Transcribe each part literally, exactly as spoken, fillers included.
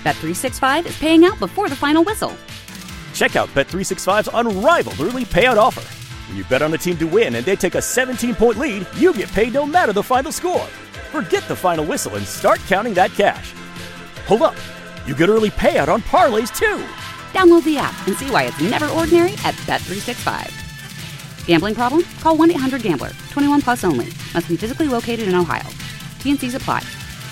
Bet three sixty-five is paying out before the final whistle. Check out Bet three sixty-five's unrivaled early payout offer. When you bet on a team to win and they take a seventeen-point lead, you get paid no matter the final score. Forget the final whistle and start counting that cash. Hold up. You get early payout on parlays, too. Download the app and see why it's never ordinary at Bet three sixty-five. Gambling problem? Call one eight hundred gambler. twenty-one plus only. Must be physically located in Ohio. T and C's apply.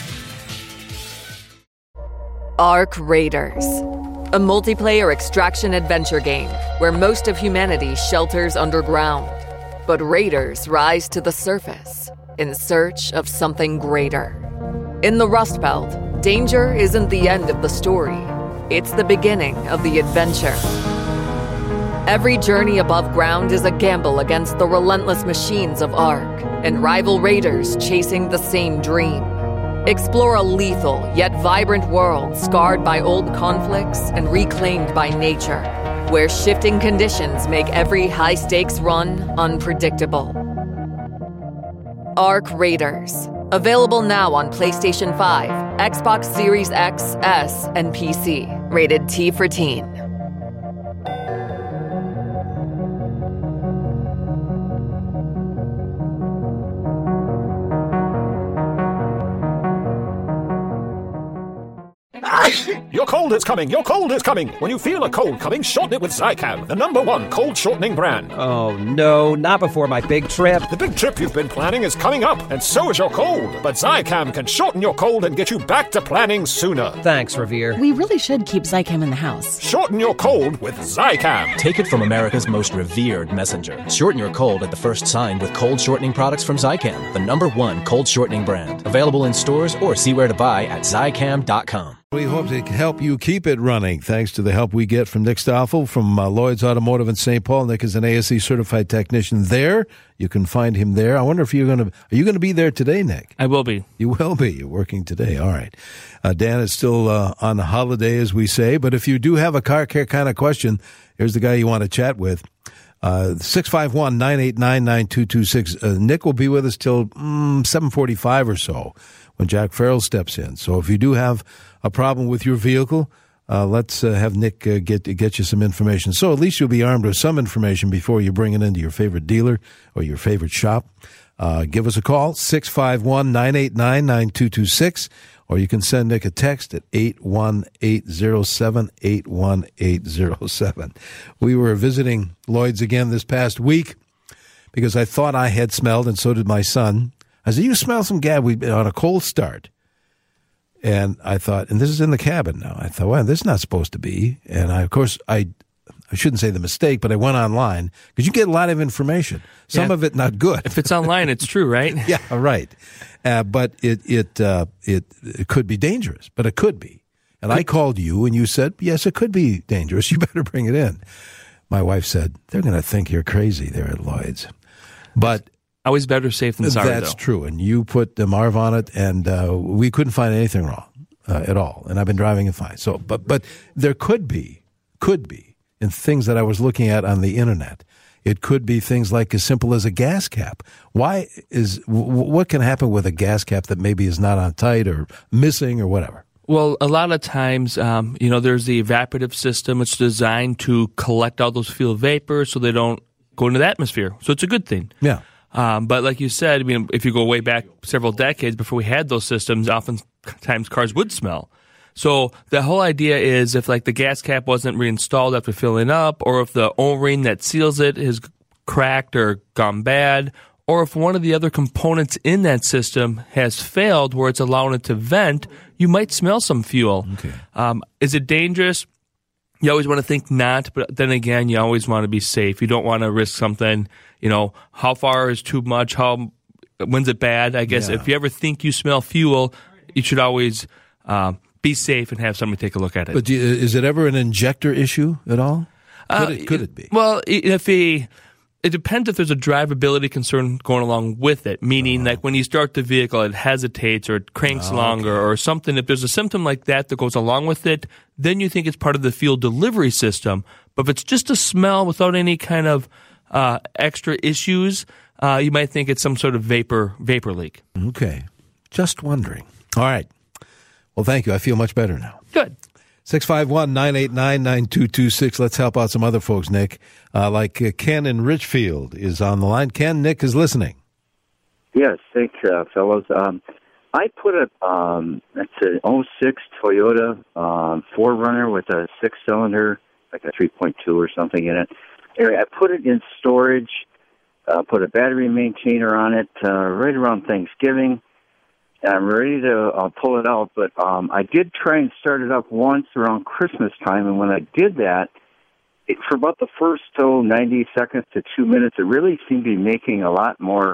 Ark Raiders, a multiplayer extraction adventure game where most of humanity shelters underground. But raiders rise to the surface in search of something greater. In the Rust Belt, danger isn't the end of the story. It's the beginning of the adventure. Every journey above ground is a gamble against the relentless machines of Ark and rival raiders chasing the same dream. Explore a lethal yet vibrant world scarred by old conflicts and reclaimed by nature, where shifting conditions make every high-stakes run unpredictable. Ark Raiders. Available now on PlayStation five, Xbox Series X, S, and P C. Rated T for Teen. Your cold is coming! Your cold is coming! When you feel a cold coming, shorten it with Zicam, the number one cold shortening brand. Oh, no, not before my big trip. The big trip you've been planning is coming up, and so is your cold. But Zicam can shorten your cold and get you back to planning sooner. Thanks, Revere. We really should keep Zicam in the house. Shorten your cold with Zicam. Take it from America's most revered messenger. Shorten your cold at the first sign with cold shortening products from Zicam, the number one cold shortening brand. Available in stores or see where to buy at Zicam dot com. We hope to help you keep it running thanks to the help we get from Nick Stoffel from uh, Lloyd's Automotive in Saint Paul. Nick is an A S E certified technician there. You can find him there. I wonder if you're going to, are you going to be there today, Nick? I will be. You will be. You're working today. All right. Uh, Dan is still uh, on holiday, as we say. But if you do have a car care kind of question, here's the guy you want to chat with. Uh, six five one, nine eight nine, nine two two six. Uh, Nick will be with us till mm, seven forty-five or so when Jack Farrell steps in. So if you do have a problem with your vehicle, uh, let's uh, have Nick uh, get get you some information. So at least you'll be armed with some information before you bring it into your favorite dealer or your favorite shop. Uh, give us a call, six five one, nine eight nine, nine two two six, or you can send Nick a text at eight one eight zero seven, eight one eight zero seven. We were visiting Lloyd's again this past week because I thought I had smelled, and so did my son. I said, you smell some gas. We've been on a cold start. And I thought, and this is in the cabin now. I thought, well, this is not supposed to be. And I, of course, I I shouldn't say the mistake, but I went online because you get a lot of information. Some yeah. of it not good. If it's online, it's true, right? Yeah, right. Uh, but it it, uh, it it could be dangerous, but it could be. And I called you, and you said, yes, it could be dangerous. You better bring it in. My wife said, they're going to think you're crazy there at Lloyd's. But always better safe than sorry, that's though. true. And you put the Marv on it, and uh, we couldn't find anything wrong uh, at all. And I've been driving it fine. So, but but there could be, could be, in things that I was looking at on the internet. It could be things like as simple as a gas cap. Why is w- what can happen with a gas cap that maybe is not on tight or missing or whatever? Well, a lot of times, um, you know, there's the evaporative system. It's designed to collect all those fuel vapors so they don't go into the atmosphere. So it's a good thing. Yeah. Um, but like you said, I mean, if you go way back several decades before we had those systems, oftentimes cars would smell. So the whole idea is if like the gas cap wasn't reinstalled after filling up, or if the O-ring that seals it is cracked or gone bad, or if one of the other components in that system has failed where it's allowing it to vent, you might smell some fuel. Okay. Um, is it dangerous? You always want to think not, but then again, you always want to be safe. You don't want to risk something. You know, how far is too much? How when's it bad? I guess Yeah. if you ever think you smell fuel, you should always uh, be safe and have somebody take a look at it. But do you, is it ever an injector issue at all? Could, Uh, it, could it be? Well, if a it depends if there's a drivability concern going along with it, meaning Uh-huh. like when you start the vehicle, it hesitates or it cranks Oh, longer okay. or something. If there's a symptom like that that goes along with it, then you think it's part of the fuel delivery system. But if it's just a smell without any kind of uh, extra issues, uh, you might think it's some sort of vapor vapor leak. Okay. Just wondering. All right. Well, thank you. I feel much better now. Good. six five one, nine eight nine, nine two two six. Let's help out some other folks, Nick. Uh, like uh, Ken in Richfield is on the line. Ken, Nick is listening. Yes, thanks, uh, fellows. Um, I put a, um, it's an oh six Toyota um, four runner with a six-cylinder, like a three point two or something in it. Anyway, I put it in storage, uh, put a battery maintainer on it uh, right around Thanksgiving. I'm ready to uh, pull it out, but um, I did try and start it up once around Christmas time, and when I did that, it, for about the first oh, ninety seconds to two minutes, it really seemed to be making a lot more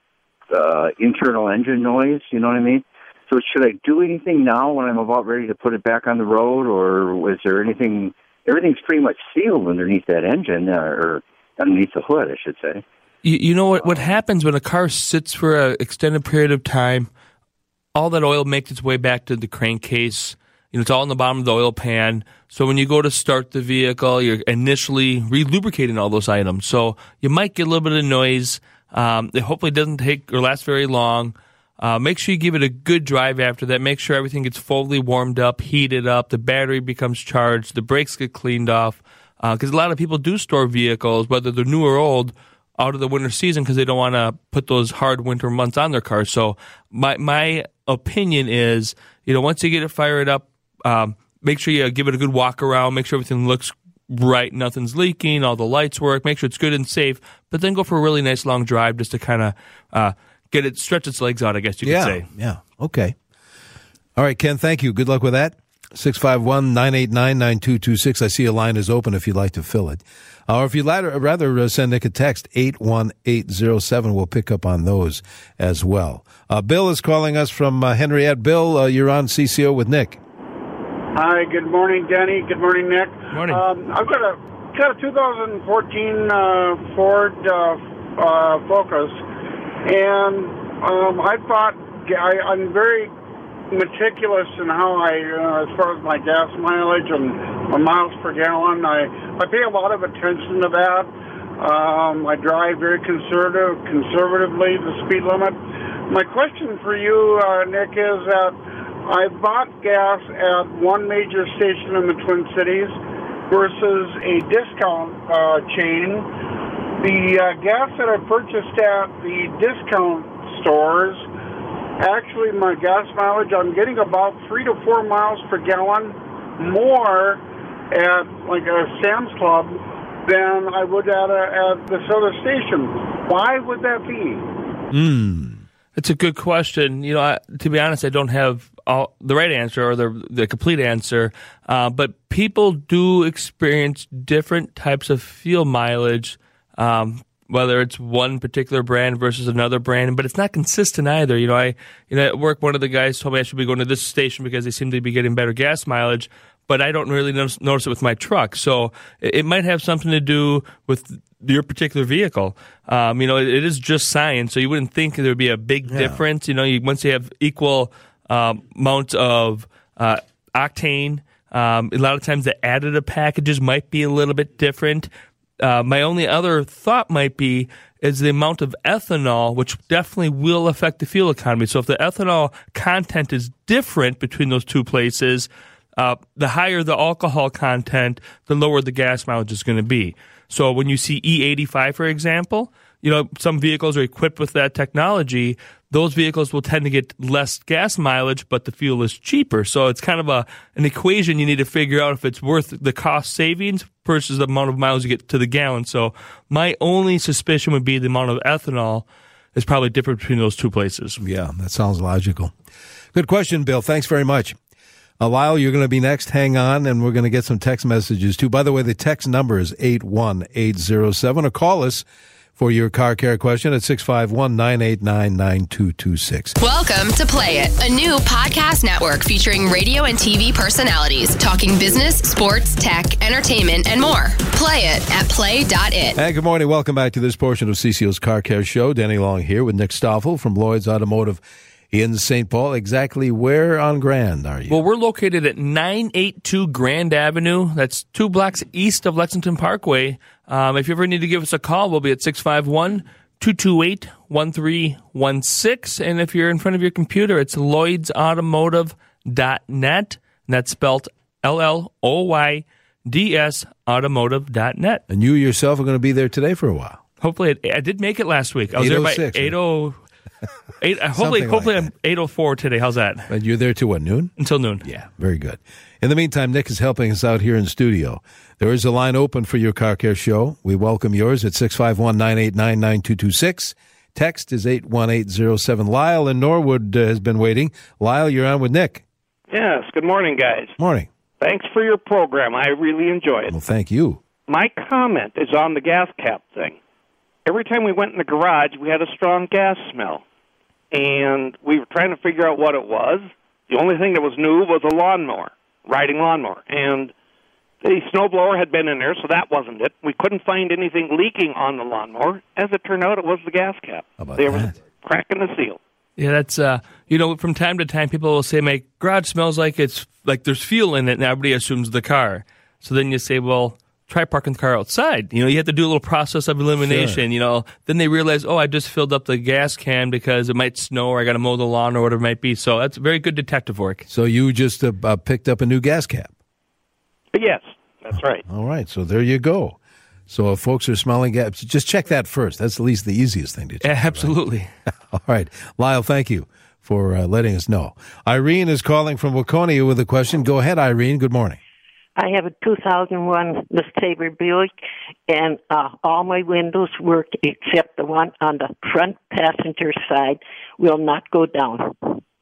uh, internal engine noise, you know what I mean? So should I do anything now when I'm about ready to put it back on the road, or is there anything, everything's pretty much sealed underneath that engine, uh, or underneath the hood, I should say. You, you know what, what happens when a car sits for an extended period of time? All that oil makes its way back to the crankcase. You know, it's all in the bottom of the oil pan. So when you go to start the vehicle, you're initially re-lubricating all those items. So you might get a little bit of noise. Um, it hopefully doesn't take or last very long. Uh, make sure you give it a good drive after that. Make sure everything gets fully warmed up, heated up, the battery becomes charged, the brakes get cleaned off. Because uh, a lot of people do store vehicles, whether they're new or old, out of the winter season because they don't want to put those hard winter months on their cars. So my my opinion is, you know, once you get it fired up, um, make sure you give it a good walk around, make sure everything looks right, nothing's leaking, all the lights work, make sure it's good and safe, but then go for a really nice long drive just to kind of uh, get it, stretch its legs out, I guess you yeah, could say. Yeah, okay. All right, Ken, thank you. Good luck with that. six five one, nine eight nine, nine two two six. I see a line is open if you'd like to fill it. Or if you'd rather send Nick a text, eight one eight zero seven. We'll pick up on those as well. Uh, Bill is calling us from uh, Henriette. Bill, uh, you're on C C O with Nick. Hi, good morning, Denny. Good morning, Nick. Morning. Um, I've got a got a two thousand fourteen uh, Ford uh, uh, Focus, and um, I thought I, I'm very meticulous in how I, uh, as far as my gas mileage and my miles per gallon, I, I pay a lot of attention to that. Um, I drive very conservative, conservatively, the speed limit. My question for you, uh, Nick, is that I bought gas at one major station in the Twin Cities versus a discount uh, chain. The uh, gas that I purchased at the discount stores, actually, my gas mileage, I'm getting about three to four miles per gallon more at like a Sam's Club than I would at, a, at this other station. Why would that be? Mm. It's a good question. You know, I, to be honest, I don't have all, the right answer or the the complete answer. Uh, but people do experience different types of fuel mileage. Um, whether it's one particular brand versus another brand, but it's not consistent either. You know, I, you know, at work, one of the guys told me I should be going to this station because they seem to be getting better gas mileage, but I don't really notice, notice it with my truck. So it, it might have something to do with your particular vehicle. Um, you know, it, it is just science, so you wouldn't think there would be a big yeah. difference. You know, you, once you have equal um, amounts of uh, octane, um, a lot of times the additive packages might be a little bit different. Uh, my only other thought might be is the amount of ethanol, which definitely will affect the fuel economy. So if the ethanol content is different between those two places, uh, the higher the alcohol content, the lower the gas mileage is going to be. So when you see E eighty-five, for example, you know, some vehicles are equipped with that technology. Those vehicles will tend to get less gas mileage, but the fuel is cheaper. So it's kind of a an equation you need to figure out if it's worth the cost savings versus the amount of miles you get to the gallon. So my only suspicion would be the amount of ethanol is probably different between those two places. Yeah, that sounds logical. Good question, Bill. Thanks very much. Uh, Lyle, you're going to be next. Hang on, and we're going to get some text messages, too. By the way, the text number is eight one eight zero seven, or call us for your car care question at six five one, nine eight nine, nine two two six. Welcome to Play It, a new podcast network featuring radio and T V personalities talking business, sports, tech, entertainment, and more. Play it at play dot it. And good morning. Welcome back to this portion of C C O's Car Care Show. Danny Long here with Nick Stoffel from Lloyd's Automotive in Saint Paul. Exactly where on Grand are you? Well, we're located at nine eighty-two Grand Avenue. That's two blocks east of Lexington Parkway. Um, if you ever need to give us a call, we'll be at six five one, two two eight, one three one six. And if you're in front of your computer, it's lloyds automotive dot net. And that's spelled L L O Y D S automotive dot net. And you yourself are going to be there today for a while. Hopefully, I, I did make it last week. I was there by eight oh. Eight, hopefully, hopefully like I'm eight oh four today. How's that? And you're there till what, noon? Until noon. Yeah, very good. In the meantime, Nick is helping us out here in studio. There is a line open for your Car Care Show. We welcome yours at six five one, nine eight nine, nine two two six. Text is eight one eight zero seven. Lyle in Norwood uh, has been waiting. Lyle, you're on with Nick. Yes, good morning, guys. Morning. Thanks for your program. I really enjoy it. Well, thank you. My comment is on the gas cap thing. Every time we went in the garage, we had a strong gas smell. And we were trying to figure out what it was. The only thing that was new was a lawnmower, riding lawnmower. And the snowblower had been in there, so that wasn't it. We couldn't find anything leaking on the lawnmower. As it turned out, it was the gas cap. How about they that? were cracking the seal. Yeah, that's, uh, you know, from time to time, people will say, my garage smells like it's, like there's fuel in it, and everybody assumes the car. So then you say, well, try parking the car outside. You know, you have to do a little process of elimination, Sure. you know. Then they realize, oh, I just filled up the gas can because it might snow or I got to mow the lawn or whatever it might be. So that's very good detective work. So you just uh, uh, picked up a new gas cap. Yes, that's right. All right, so there you go. So if folks are smelling gas, just check that first. That's at least the easiest thing to check. Yeah, absolutely. Right? All right. Lyle, thank you for uh, letting us know. Irene is calling from Waconia with a question. Go ahead, Irene. Good morning. I have a two thousand one LeSabre Buick, and uh, all my windows work except the one on the front passenger side will not go down.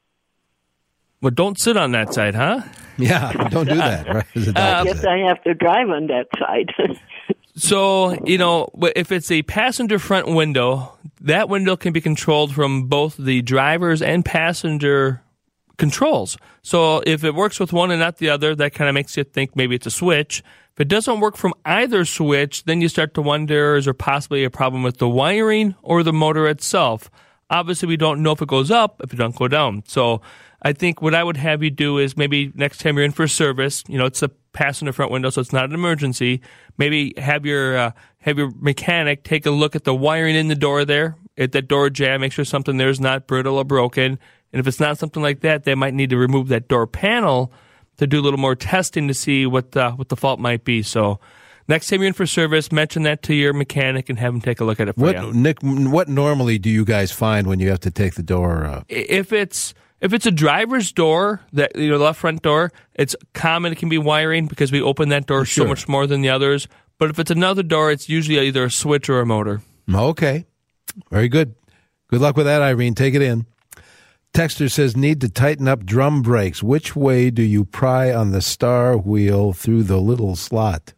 Well, don't sit on that side, huh? Yeah, don't do that. Right? I guess I have to drive on that side. So, you know, if it's a passenger front window, that window can be controlled from both the driver's and passenger controls. So if it works with one and not the other, that kind of makes you think maybe it's a switch. If it doesn't work from either switch, then you start to wonder, is there possibly a problem with the wiring or the motor itself? Obviously, we don't know if it goes up, if it doesn't go down. So I think what I would have you do is maybe next time you're in for service, you know, it's a passenger front window, so it's not an emergency. Maybe have your uh, have your mechanic take a look at the wiring in the door there, at that door jamb, make sure something there is not brittle or broken. And if it's not something like that, they might need to remove that door panel to do a little more testing to see what the, what the fault might be. So next time you're in for service, mention that to your mechanic and have them take a look at it for what, you. Nick, what normally do you guys find when you have to take the door? Uh... If it's if it's a driver's door, that you know, the left front door, it's common it can be wiring because we open that door Sure. so much more than the others. But if it's another door, it's usually either a switch or a motor. Okay. Very good. Good luck with that, Irene. Take it in. Texter says, need to tighten up drum brakes. Which way do you pry on the star wheel through the little slot?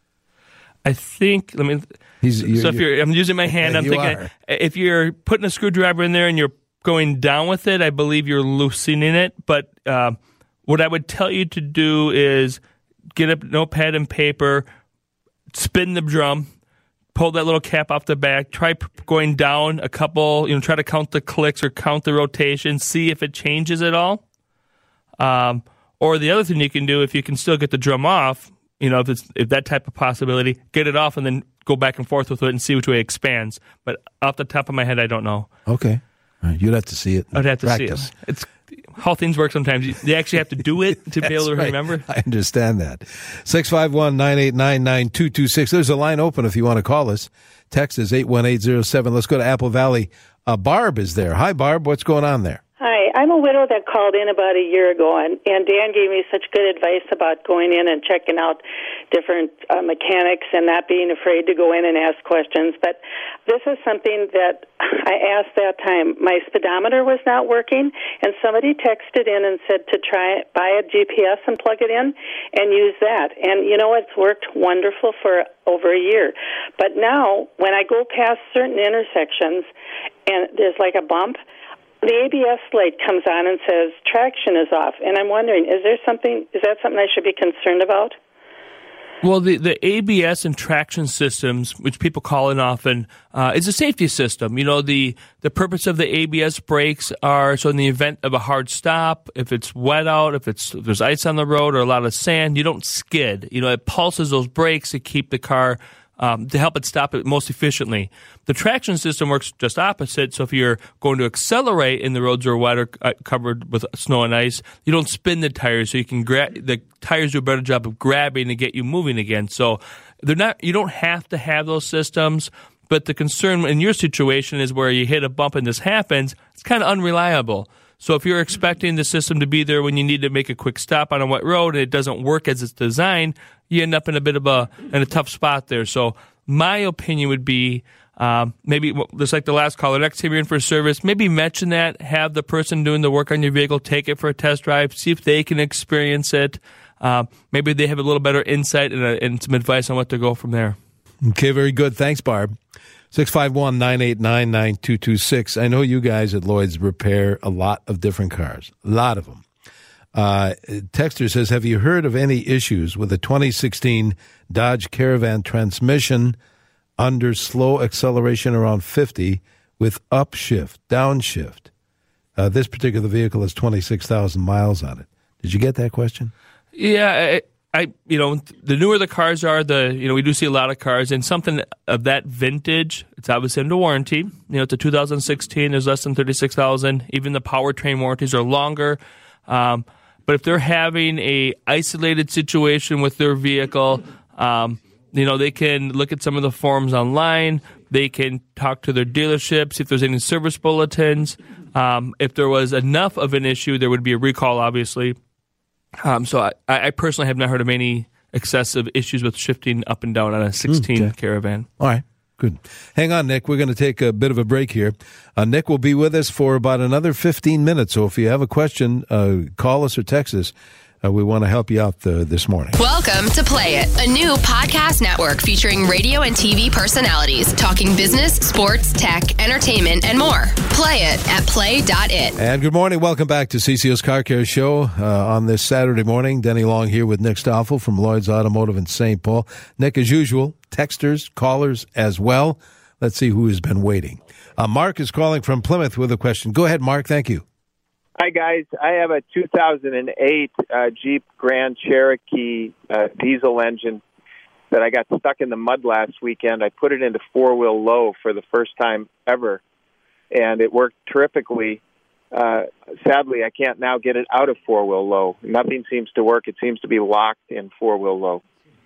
I think, let me, He's, you're, so if you're, I'm using my hand, Yeah, I'm you thinking, are. if you're putting a screwdriver in there and you're going down with it, I believe you're loosening it. But uh, what I would tell you to do is get a notepad and paper, spin the drum, pull that little cap off the back, try p- going down a couple, you know, try to count the clicks or count the rotations, see if it changes at all. Um, or the other thing you can do, if you can still get the drum off, you know, if it's if that type of possibility, get it off and then go back and forth with it and see which way it expands. But off the top of my head, I don't know. Okay. All right. You'd have to see it. I'd have to Practice. see it. It's how things work sometimes. You, you actually have to do it to be able to That's right. remember. I understand that. six five one, nine eight nine, nine two two six. There's a line open if you want to call us. Text is eight one eight zero seven. Let's go to Apple Valley. Uh, Barb is there. Hi, Barb. What's going on there? Hi, I'm a widow that called in about a year ago, and, and Dan gave me such good advice about going in and checking out different uh, mechanics and not being afraid to go in and ask questions. But this is something that I asked that time. My speedometer was not working, and somebody texted in and said to try buy a G P S and plug it in and use that. And, you know, it's worked wonderful for over a year. But now, when I go past certain intersections and there's like a bump, the A B S light comes on and says traction is off, and I'm wondering, is there something? Is that something I should be concerned about? Well, the, the A B S and traction systems, which people call it often, uh, is a safety system. You know, the, the purpose of the A B S brakes are so in the event of a hard stop, if it's wet out, if it's if there's ice on the road or a lot of sand, you don't skid. You know, it pulses those brakes to keep the car um, to help it stop it most efficiently. The traction system works just opposite. So if you're going to accelerate and the roads are wet or uh, covered with snow and ice, you don't spin the tires, so you can gra- the tires do a better job of grabbing to get you moving again. So they're not. You don't have to have those systems. But the concern in your situation is where you hit a bump and this happens, it's kind of unreliable. So if you're expecting the system to be there when you need to make a quick stop on a wet road and it doesn't work as it's designed, you end up in a bit of a in a tough spot there. So my opinion would be um, maybe just like the last caller, next time you're in for service, maybe mention that, have the person doing the work on your vehicle take it for a test drive, see if they can experience it. Uh, maybe they have a little better insight and, a, and some advice on what to go from there. Okay, very good. Thanks, Barb. six five one, nine eight nine, nine two two six. I know you guys at Lloyd's repair a lot of different cars, a lot of them. Uh, Texter says, have you heard of any issues with the twenty sixteen Dodge Caravan transmission under slow acceleration around fifty with upshift, downshift? Uh, this particular vehicle has twenty-six thousand miles on it. Did you get that question? Yeah, I, I, you know, the newer the cars are, the, you know, we do see a lot of cars, and something of that vintage, it's obviously under warranty. You know, it's a two thousand sixteen, there's less than thirty-six thousand. Even the powertrain warranties are longer. Um, but if they're having a isolated situation with their vehicle, um, you know, they can look at some of the forums online. They can talk to their dealerships, see if there's any service bulletins. Um, if there was enough of an issue, there would be a recall, obviously. Um, so I, I personally have not heard of any excessive issues with shifting up and down on a sixteen okay. Caravan. All right, good. Hang on, Nick. We're going to take a bit of a break here. Uh, Nick will be with us for about another fifteen minutes. So if you have a question, uh, call us or text us. Uh, we want to help you out uh, this morning. Welcome to Play It, a new podcast network featuring radio and T V personalities talking business, sports, tech, entertainment, and more. Play it at play dot it. And good morning. Welcome back to C C O's Car Care Show uh, on this Saturday morning. Denny Long here with Nick Stoffel from Lloyd's Automotive in Saint Paul. Nick, as usual, texters, callers as well. Let's see who has been waiting. Uh, Mark is calling from Plymouth with a question. Go ahead, Mark. Thank you. Hi, guys. I have a two thousand eight uh, Jeep Grand Cherokee uh, diesel engine that I got stuck in the mud last weekend. I put it into four-wheel low for the first time ever, and it worked terrifically. Uh, sadly, I can't now get it out of four-wheel low. Nothing seems to work. It seems to be locked in four-wheel low.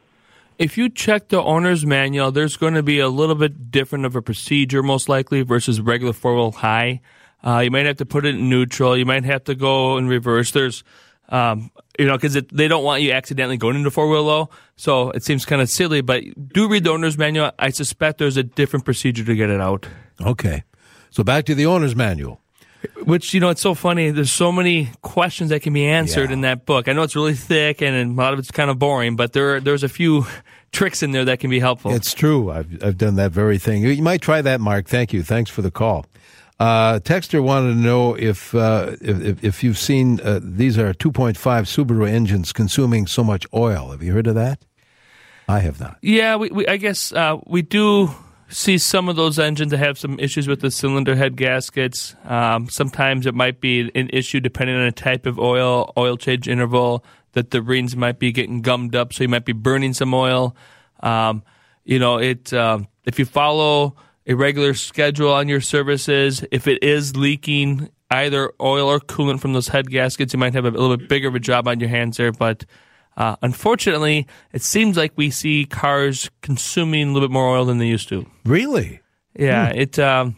If you check the owner's manual, there's going to be a little bit different of a procedure, most likely, versus regular four-wheel high. Uh, you might have to put it in neutral. You might have to go in reverse. There's, um, you know, because they don't want you accidentally going into four-wheel low. So it seems kind of silly, but do read the owner's manual. I suspect there's a different procedure to get it out. Okay. So back to the owner's manual. Which, you know, it's so funny. There's so many questions that can be answered yeah. in that book. I know it's really thick and a lot of it's kind of boring, but there there's a few tricks in there that can be helpful. It's true. I've, I've done that very thing. You might try that, Mark. Thank you. Thanks for the call. Uh, Texter wanted to know if uh, if, if you've seen, uh, these are two point five Subaru engines consuming so much oil. Have you heard of that? I have not. Yeah, we, we I guess uh, we do see some of those engines that have some issues with the cylinder head gaskets. Um, sometimes it might be an issue depending on the type of oil, oil change interval, that the rings might be getting gummed up, so you might be burning some oil. Um, you know, it um, if you follow a regular schedule on your services, if it is leaking either oil or coolant from those head gaskets, you might have a little bit bigger of a job on your hands there. But uh, unfortunately, it seems like we see cars consuming a little bit more oil than they used to. Really? Yeah. Hmm. It. Um,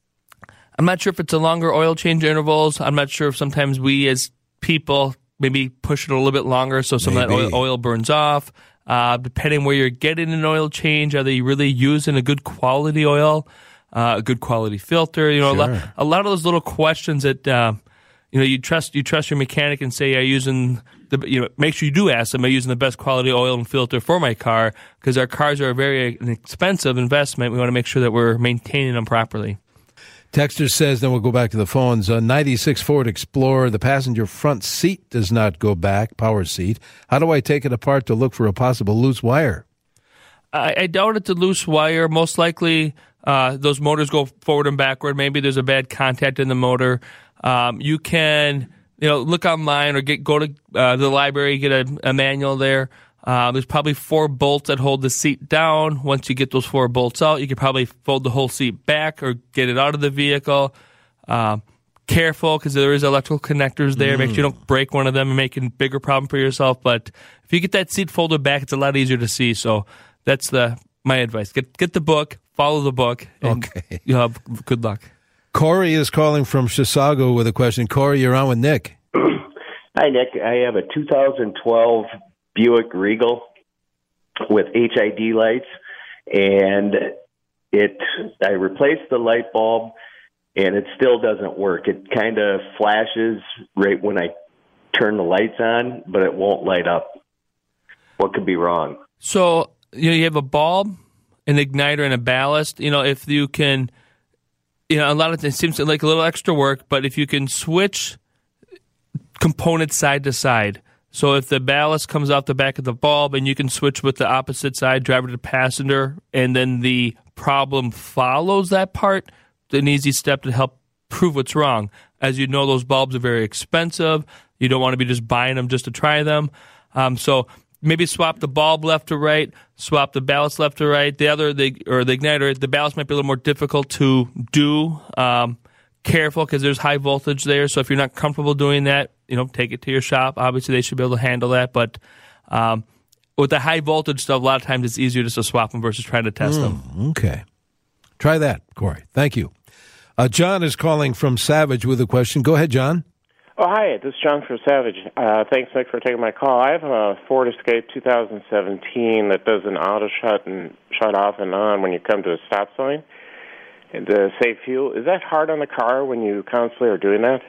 I'm not sure if it's a longer oil change intervals. I'm not sure if sometimes we as people maybe push it a little bit longer so some maybe. of that oil, oil burns off. Uh, depending where you're getting an oil change, are they really using a good quality oil, uh, a good quality filter? You know, sure. a, lot, a lot of those little questions that uh, you know you trust you trust your mechanic and say, "Are you using the?" You know, make sure you do ask them, "Am I using the best quality oil and filter for my car?" Because our cars are a very expensive investment. We want to make sure that we're maintaining them properly. Texter says, then we'll go back to the phones. Uh, ninety-six Ford Explorer, the passenger front seat does not go back, power seat. How do I take it apart to look for a possible loose wire? I, I doubt it's a loose wire. Most likely uh, those motors go forward and backward. Maybe there's a bad contact in the motor. Um, you can you know, look online or get go to uh, the library, get a, a manual there. Uh, there's probably four bolts that hold the seat down. Once you get those four bolts out, you can probably fold the whole seat back or get it out of the vehicle. Uh, careful, because there is electrical connectors there. Mm. Make sure you don't break one of them and make a bigger problem for yourself. But if you get that seat folded back, it's a lot easier to see. So that's the my advice. Get get the book, follow the book, and okay. You'll have good luck. Corey is calling from Chisago with a question. Corey, you're on with Nick. Hi, Nick. I have a two thousand twelve Buick Regal with H I D lights, and it. I replaced the light bulb, and it still doesn't work. It kind of flashes right when I turn the lights on, but it won't light up. What could be wrong? So you know, you have a bulb, an igniter, and a ballast. You know, if you can, you know, a lot of it seems like a little extra work, but if you can switch components side to side. So if the ballast comes off the back of the bulb and you can switch with the opposite side, driver to passenger, and then the problem follows that part, an easy step to help prove what's wrong. As you know, those bulbs are very expensive. You don't want to be just buying them just to try them. Um, so maybe swap the bulb left to right, swap the ballast left to right. The other, the or the igniter, the ballast might be a little more difficult to do. Um, careful, because there's high voltage there. So if you're not comfortable doing that, you know, take it to your shop. Obviously, they should be able to handle that. But um, with the high voltage stuff, a lot of times it's easier just to swap them versus trying to test mm, them. Okay. Try that, Corey. Thank you. Uh, John is calling from Savage with a question. Go ahead, John. Oh, hi. This is John from Savage. Uh, thanks, Nick, for taking my call. I have a Ford Escape two thousand seventeen that does an auto shut and shut off and on when you come to a stop sign and to save fuel. Is that hard on the car when you constantly are doing that?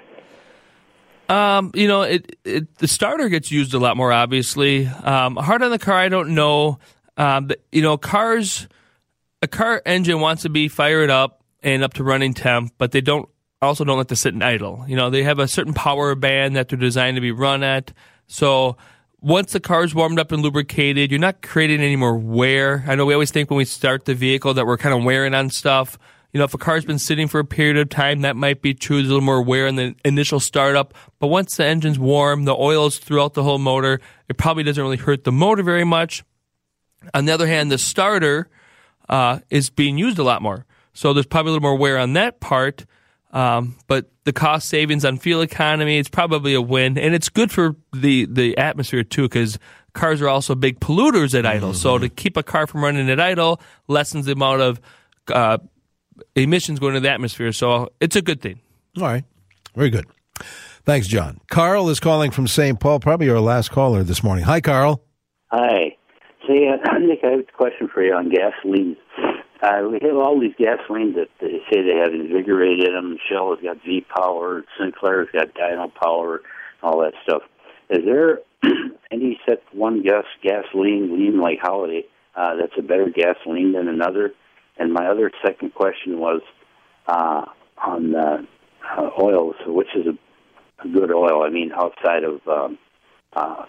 Um, you know, it, it the starter gets used a lot more, obviously. Um, hard on the car, I don't know. Um, but, you know, cars, a car engine wants to be fired up and up to running temp, but they don't also don't let it sit and idle. You know, they have a certain power band that they're designed to be run at. So once the car's warmed up and lubricated, you're not creating any more wear. I know we always think when we start the vehicle that we're kind of wearing on stuff. You know, if a car's been sitting for a period of time, that might be true. There's a little more wear in the initial startup. But once the engine's warm, the oil is throughout the whole motor, it probably doesn't really hurt the motor very much. On the other hand, the starter uh, is being used a lot more. So there's probably a little more wear on that part. Um, but the cost savings on fuel economy, it's probably a win. And it's good for the, the atmosphere, too, because cars are also big polluters at idle. Mm-hmm. So to keep a car from running at idle lessens the amount of uh, emissions going into the atmosphere. So it's a good thing. All right. Very good. Thanks, John. Carl is calling from Saint Paul, probably our last caller this morning. Hi, Carl. Hi. See, uh, Nick, I have a question for you on gasoline. Uh, we have all these gasolines that they say they have invigorated them. Shell has got V-Power, Sinclair's got Dyno Power, all that stuff. Is there any set one gas gasoline lean like Holiday uh, that's a better gasoline than another? And my other second question was uh, on uh, uh, oils, which is a, a good oil? I mean, outside of um, uh,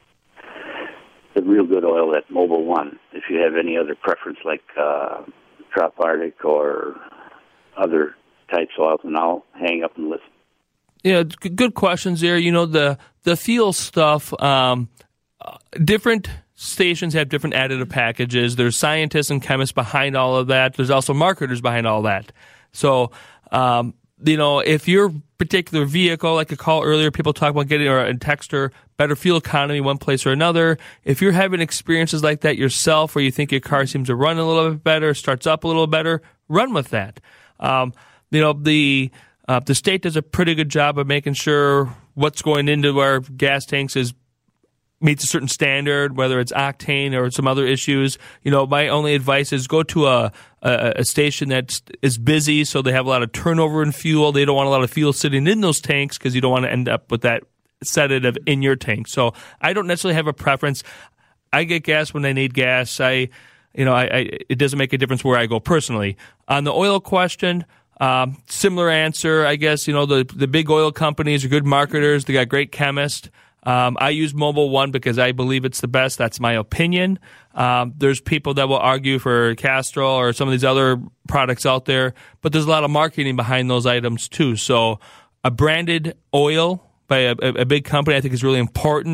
the real good oil at Mobil One, if you have any other preference like uh, Trop Arctic or other types of oils, and I'll hang up and listen. Yeah, good questions there. You know, the, the fuel stuff, um, different stations have different additive packages. There's scientists and chemists behind all of that. There's also marketers behind all that. So, um, you know, if your particular vehicle, like a call earlier, people talk about getting or a texter better fuel economy one place or another. If you're having experiences like that yourself, where you think your car seems to run a little bit better, starts up a little better, run with that. Um, you know, the uh, the state does a pretty good job of making sure what's going into our gas tanks is meets a certain standard, whether it's octane or some other issues. You know, my only advice is go to a, a, a station that is busy, so they have a lot of turnover in fuel. They don't want a lot of fuel sitting in those tanks because you don't want to end up with that sedative in your tank. So I don't necessarily have a preference. I get gas when I need gas. I, you know, I, I it doesn't make a difference where I go personally. On the oil question, um, similar answer, I guess. You know, the the big oil companies are good marketers. They got great chemists. Um, I use Mobil One because I believe it's the best. That's my opinion. Um, there's people that will argue for Castrol or some of these other products out there, but there's a lot of marketing behind those items too. So a branded oil by a, a big company I think is really important.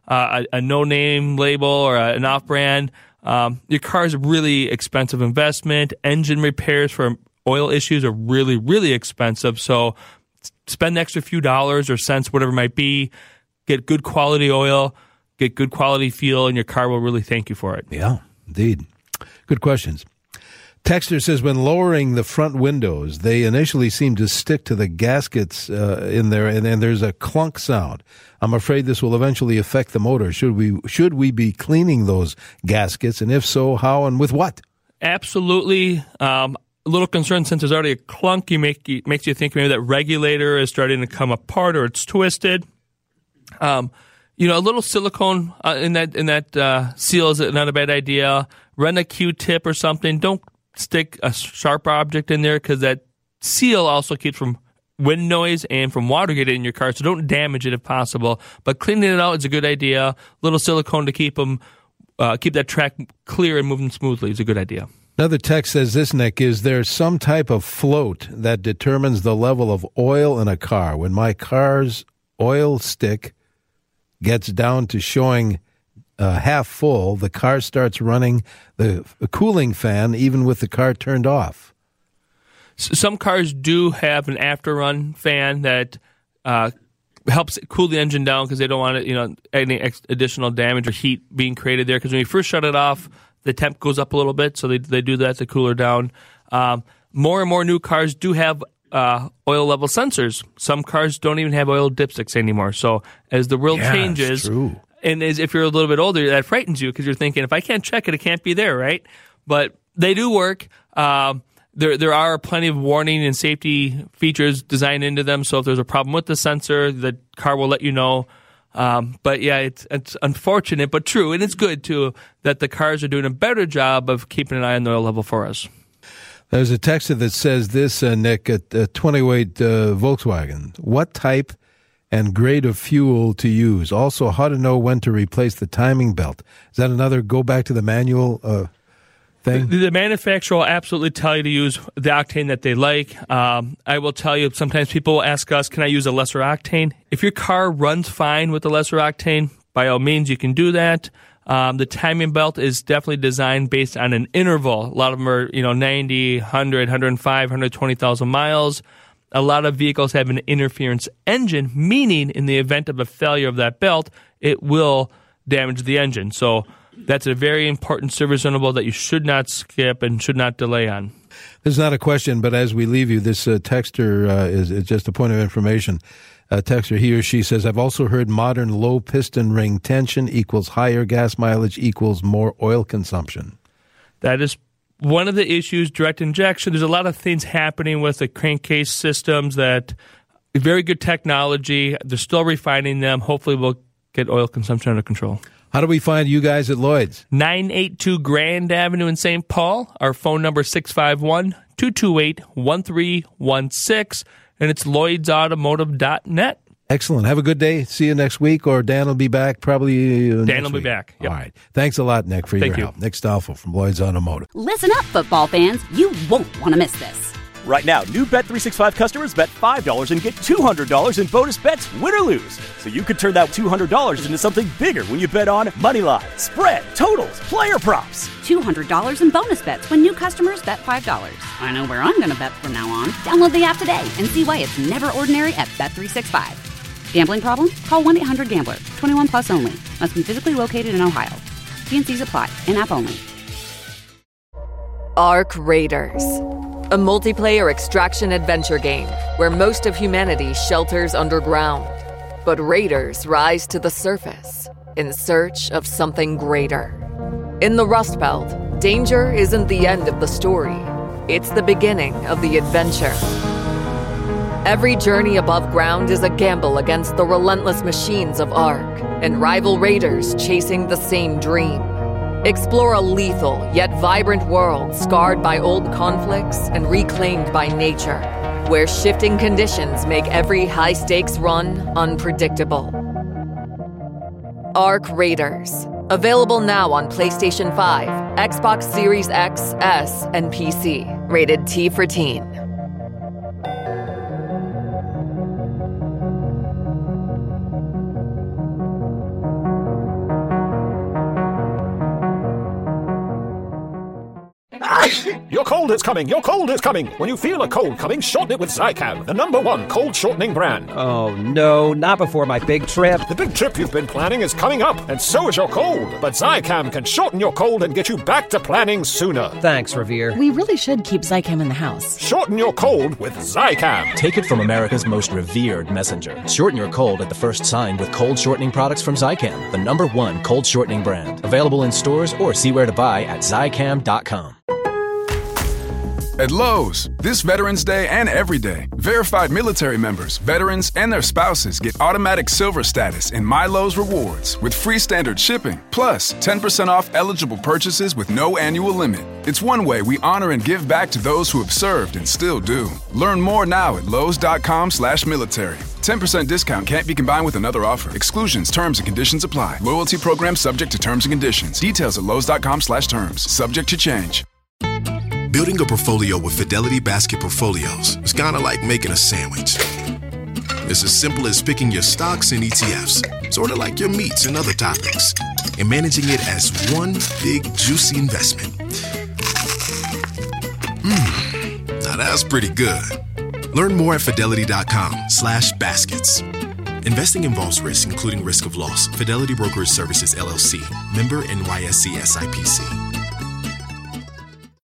uh, a, a no-name label or a, an off-brand, um, your car is a really expensive investment. Engine repairs for oil issues are really, really expensive. So spend the extra few dollars or cents, whatever it might be, get good quality oil, get good quality fuel, and your car will really thank you for it. Yeah, indeed. Good questions. Texter says, when lowering the front windows, they initially seem to stick to the gaskets uh, in there, and, and there's a clunk sound. I'm afraid this will eventually affect the motor. Should we should we be cleaning those gaskets, and if so, how and with what? Absolutely. Um, a little concerned since there's already a clunk. You make it makes you think maybe that regulator is starting to come apart or it's twisted. Um, you know, a little silicone uh, in that in that uh, seal is not a bad idea. Run a Q-tip or something. Don't stick a sharp object in there because that seal also keeps from wind noise and from water getting in your car. So don't damage it if possible. But cleaning it out is a good idea. A little silicone to keep them, uh, keep that track clear and moving smoothly is a good idea. Another text says this, Nick, is there some type of float that determines the level of oil in a car? When my car's oil stick gets down to showing Uh, half full, the car starts running the, the cooling fan even with the car turned off. Some cars do have an after-run fan that uh, helps cool the engine down because they don't want it, you know, any ex- additional damage or heat being created there. Because when you first shut it off, the temp goes up a little bit, so they they do that to cool her down. Um, more and more new cars do have uh, oil level sensors. Some cars don't even have oil dipsticks anymore. So as the world yeah, changes. It's true. And as if you're a little bit older, that frightens you because you're thinking, if I can't check it, it can't be there, right? But they do work. Um, there there are plenty of warning and safety features designed into them. So if there's a problem with the sensor, the car will let you know. Um, but yeah, it's it's unfortunate, but true. And it's good, too, that the cars are doing a better job of keeping an eye on the oil level for us. There's a texter that says this, uh, Nick, at uh, twenty-weight uh, Volkswagen. What type and grade of fuel to use? Also, how to know when to replace the timing belt. Is that another go back to the manual uh, thing? The, the manufacturer will absolutely tell you to use the octane that they like. Um, I will tell you, sometimes people will ask us, can I use a lesser octane? If your car runs fine with the lesser octane, by all means, you can do that. Um, the timing belt is definitely designed based on an interval. A lot of them are, you know, ninety, one hundred, one oh five, one hundred twenty thousand miles. A lot of vehicles have an interference engine, meaning in the event of a failure of that belt, it will damage the engine. So that's a very important service interval that you should not skip and should not delay on. This is not a question, but as we leave you, this uh, texter uh, is, is just a point of information. Uh, texter, he or she says, I've also heard modern low piston ring tension equals higher gas mileage equals more oil consumption. That is one of the issues, direct injection. There's a lot of things happening with the crankcase systems that very good technology. They're still refining them. Hopefully we'll get oil consumption under control. How do we find you guys at Lloyd's? nine eighty-two Grand Avenue in Saint Paul. Our phone number is six five one, two two eight, one three one six, and it's lloyds automotive dot net. Excellent. Have a good day. See you next week, or Dan will be back probably uh, Dan will week. be back. Yep. All right. Thanks a lot, Nick, for Thank your you. help. Nick Stoffel from Lloyd's Automotive. Listen up, football fans. You won't want to miss this. Right now, new Bet three sixty-five customers bet five dollars and get two hundred dollars in bonus bets, win or lose. So you could turn that two hundred dollars into something bigger when you bet on money line, spread, totals, player props. two hundred dollars in bonus bets when new customers bet five dollars. I know where I'm going to bet from now on. Download the app today and see why it's never ordinary at Bet three sixty-five. Gambling problem? Call one eight hundred gambler. twenty-one plus only. Must be physically located in Ohio. T and C's apply. In-app only. Arc Raiders, a multiplayer extraction adventure game where most of humanity shelters underground. But raiders rise to the surface in search of something greater. In the Rust Belt, danger isn't the end of the story. It's the beginning of the adventure. Every journey above ground is a gamble against the relentless machines of Ark and rival raiders chasing the same dream. Explore a lethal yet vibrant world scarred by old conflicts and reclaimed by nature, where shifting conditions make every high-stakes run unpredictable. Arc Raiders. Available now on PlayStation five, Xbox Series X, S, and P C. Rated T for Teen. Your cold is coming. Your cold is coming. When you feel a cold coming, shorten it with Zycam, the number one cold shortening brand. Oh, no, not before my big trip. The big trip you've been planning is coming up, and so is your cold. But Zycam can shorten your cold and get you back to planning sooner. Thanks, Revere. We really should keep Zycam in the house. Shorten your cold with Zycam. Take it from America's most revered messenger. Shorten your cold at the first sign with cold shortening products from Zycam, the number one cold shortening brand. Available in stores or see where to buy at zycam dot com. At Lowe's, this Veterans Day and every day, verified military members, veterans, and their spouses get automatic silver status in My Lowe's Rewards with free standard shipping, plus ten percent off eligible purchases with no annual limit. It's one way we honor and give back to those who have served and still do. Learn more now at lowes.com slash military. ten percent discount can't be combined with another offer. Exclusions, terms, and conditions apply. Loyalty program subject to terms and conditions. Details at lowes.com slash terms. Subject to change. Building a portfolio with Fidelity Basket Portfolios is kind of like making a sandwich. It's as simple as picking your stocks and E T Fs, sort of like your meats and other toppings, and managing it as one big, juicy investment. Mmm, now that's pretty good. Learn more at fidelity.com slash baskets. Investing involves risk, including risk of loss. Fidelity Brokerage Services, L L C. Member N Y S E S I P C.